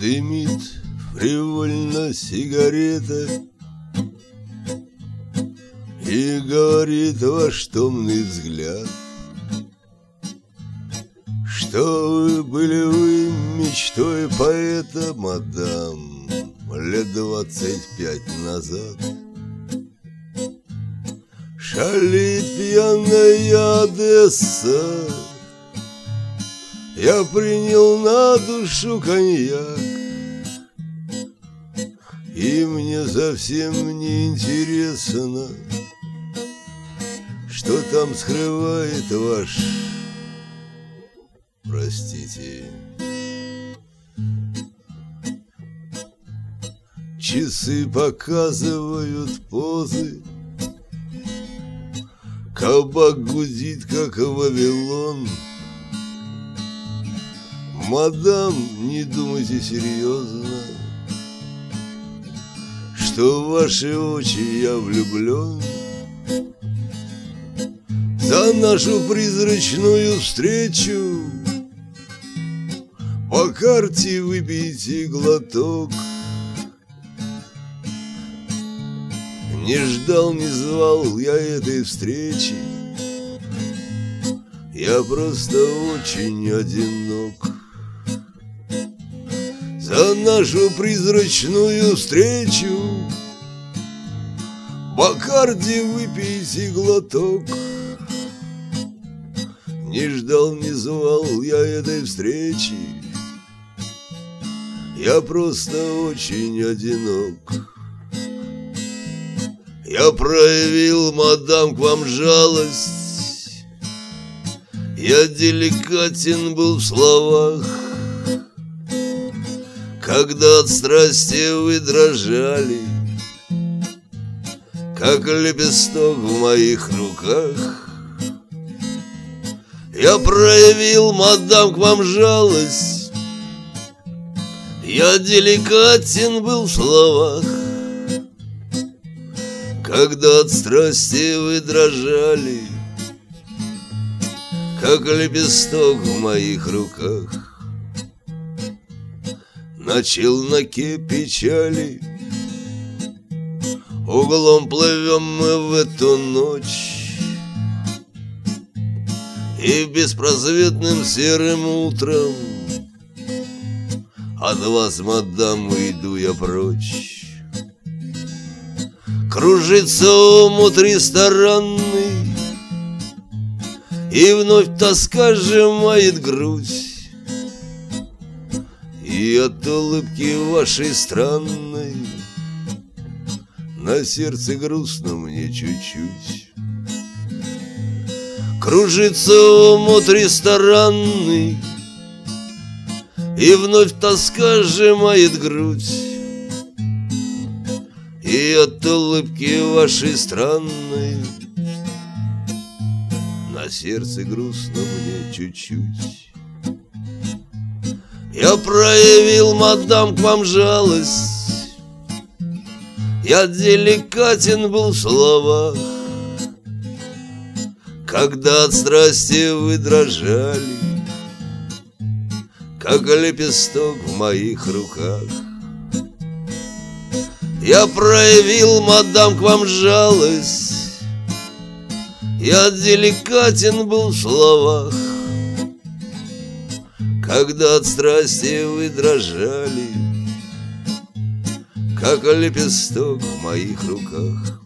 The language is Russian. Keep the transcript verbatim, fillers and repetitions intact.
Дымит фривольно сигарета, и говорит ваш томный взгляд, что вы были вы мечтой поэта, мадам, лет двадцать пять назад. Шалит пьяная Одесса, я принял на душу коньяк, и мне совсем не интересно, что там скрывает ваш, простите, часы показывают позы, кабак гудит, как Вавилон. Мадам, не думайте серьезно, что в ваши очи я влюблен. За нашу призрачную встречу по карте выпейте глоток. Не ждал, не звал я этой встречи, я просто очень одинок. За нашу призрачную встречу Бакарди выпейте глоток. Не ждал, не звал я этой встречи, я просто очень одинок. Я проявил, мадам, к вам жалость, я деликатен был в словах, когда от страсти вы дрожали, как лепесток в моих руках. Я проявил, мадам, к вам жалость, я деликатен был в словах, когда от страсти вы дрожали, как лепесток в моих руках. На челноке печали углом плывем мы в эту ночь, и беспросветным серым утром от вас, мадам, уйду я прочь. Кружится омут ресторанный, и вновь тоска сжимает грудь, и от улыбки вашей странной на сердце грустно мне чуть-чуть. Кружится омут ресторанный, и вновь тоска сжимает грудь, и от улыбки вашей странной на сердце грустно мне чуть-чуть. Я проявил, мадам, к вам жалость, я деликатен был в словах, когда от страсти вы дрожали, как лепесток в моих руках. Я проявил, мадам, к вам жалость, я деликатен был в словах, когда от страсти вы дрожали, как лепесток в моих руках.